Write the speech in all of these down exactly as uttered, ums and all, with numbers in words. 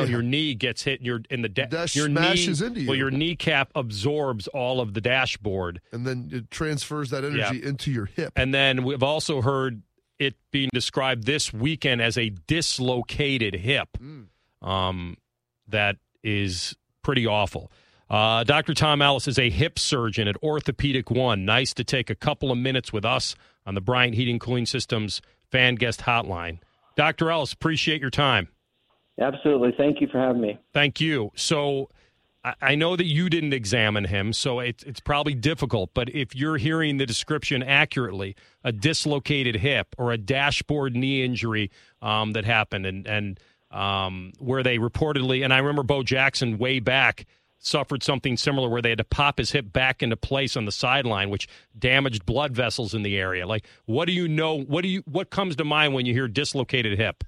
down, your knee gets hit, and your in the da- dash your smashes knee, into you. Well, your kneecap absorbs all of the dashboard, and then it transfers that energy yeah. into your hip. And then we've also heard it being described this weekend as a dislocated hip. Mm. Um, that is pretty awful. Uh, Doctor Tom Ellis is a hip surgeon at Orthopedic One. Nice to take a couple of minutes with us on the Bryant Heating Cooling Systems fan guest hotline. Doctor Ellis, appreciate your time. Absolutely. Thank you for having me. Thank you. So I, I know that you didn't examine him, so it's, it's probably difficult, but if you're hearing the description accurately, a dislocated hip or a dashboard knee injury um, that happened and, and um, where they reportedly, and I remember Bo Jackson way back, suffered something similar where they had to pop his hip back into place on the sideline, which damaged blood vessels in the area. Like, what do you know? What do you? What comes to mind when you hear dislocated hip?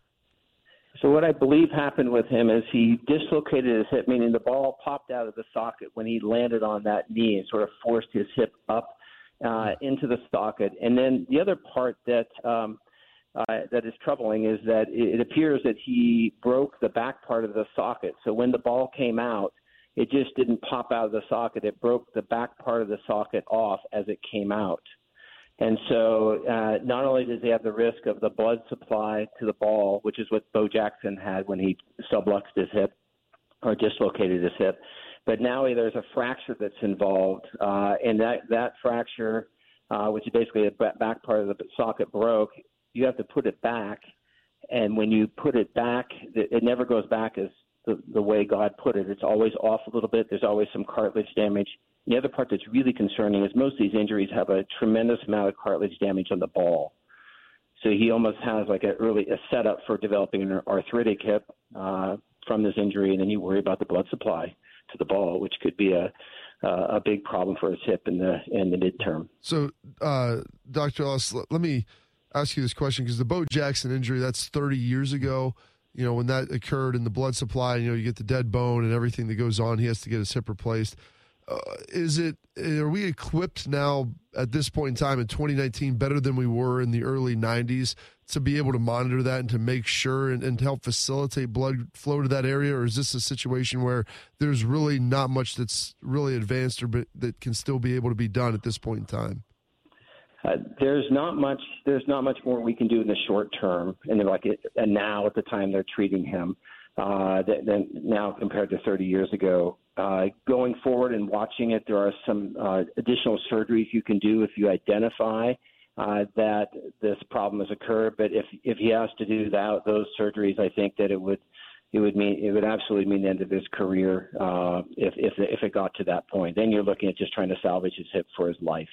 So what I believe happened with him is he dislocated his hip, meaning the ball popped out of the socket when he landed on that knee and sort of forced his hip up uh, into the socket. And then the other part that um, uh, that is troubling is that it appears that he broke the back part of the socket. So when the ball came out, it just didn't pop out of the socket. It broke the back part of the socket off as it came out. And so uh, not only does he have the risk of the blood supply to the ball, which is what Bo Jackson had when he subluxed his hip or dislocated his hip, but now there's a fracture that's involved. Uh, and that, that fracture, uh, which is basically the back part of the socket broke, you have to put it back. And when you put it back, it never goes back as The, the way God put it. It's always off a little bit. There's always some cartilage damage. And the other part that's really concerning is most of these injuries have a tremendous amount of cartilage damage on the ball. So he almost has like a early a setup for developing an arthritic hip uh, from this injury, and then you worry about the blood supply to the ball, which could be a uh, a big problem for his hip in the in the midterm. So, uh, Doctor Ellis, let, let me ask you this question, because the Bo Jackson injury, that's thirty years ago. You know, when that occurred in the blood supply, you know, you get the dead bone and everything that goes on. He has to get his hip replaced. Uh, is it, are we equipped now at this point in time in twenty nineteen better than we were in the early nineties to be able to monitor that and to make sure and, and to help facilitate blood flow to that area? Or is this a situation where there's really not much that's really advanced or be, that can still be able to be done at this point in time? Uh, there's not much. There's not much more we can do in the short term, and like it, and now at the time they're treating him, uh, than now compared to thirty years ago. Uh, going forward and watching it, there are some uh, additional surgeries you can do if you identify uh, that this problem has occurred. But if if he has to do that, those surgeries, I think that it would it would mean it would absolutely mean the end of his career uh, if if if it got to that point. Then you're looking at just trying to salvage his hip for his life.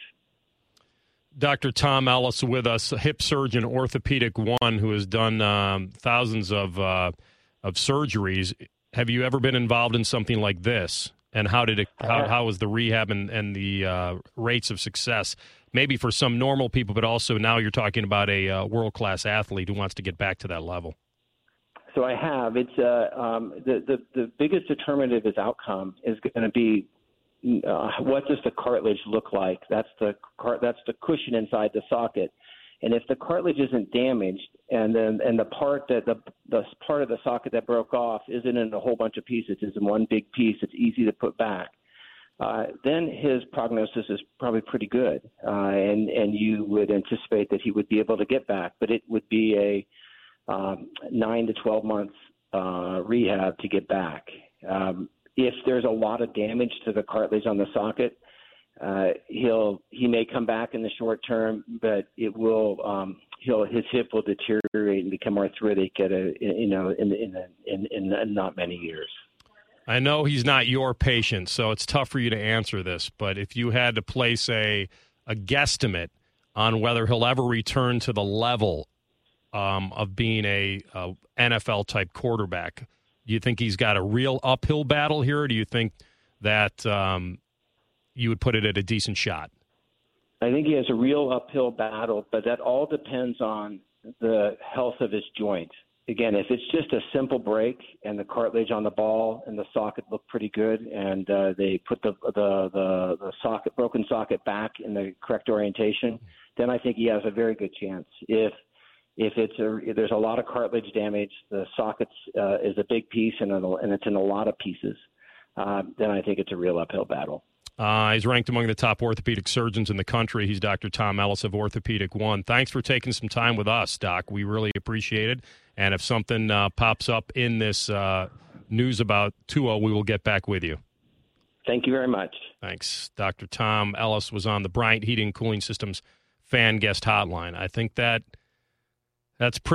Doctor Tom Ellis with us, a hip surgeon, Orthopedic One, who has done um, thousands of uh, of surgeries. Have you ever been involved in something like this? And how did it? How, how was the rehab and, and the uh, rates of success? Maybe for some normal people, but also now you're talking about a uh, world class athlete who wants to get back to that level. So I have. It's uh, um, the, the the biggest determinative is outcome is going to be. Uh, what does the cartilage look like? That's the car- that's the cushion inside the socket, and if the cartilage isn't damaged, and then and the part that the the part of the socket that broke off isn't in a whole bunch of pieces, it's in one big piece. It's easy to put back. Uh, then his prognosis is probably pretty good, uh, and and you would anticipate that he would be able to get back, but it would be a um, nine to twelve months uh, rehab to get back. Um, If there's a lot of damage to the cartilage on the socket, uh, he'll he may come back in the short term, but it will um, he'll his hip will deteriorate and become arthritic at a you know in in in, in not many years. I know he's not your patient, so it's tough for you to answer this. But if you had to place a a guesstimate on whether he'll ever return to the level um, of being a, a N F L type quarterback. Do you think he's got a real uphill battle here, or do you think that um, you would put it at a decent shot? I think he has a real uphill battle, but that all depends on the health of his joint. Again, if it's just a simple break and the cartilage on the ball and the socket look pretty good, and uh, they put the, the the the socket broken socket back in the correct orientation, then I think he has a very good chance. If If it's a, if there's a lot of cartilage damage, the socket uh, is a big piece, and, and it's in a lot of pieces, uh, then I think it's a real uphill battle. Uh, he's ranked among the top orthopedic surgeons in the country. He's Doctor Tom Ellis of Orthopedic One. Thanks for taking some time with us, Doc. We really appreciate it. And if something uh, pops up in this uh, news about Tua, we will get back with you. Thank you very much. Thanks. Doctor Tom Ellis was on the Bryant Heating and Cooling Systems fan guest hotline. I think that that's pretty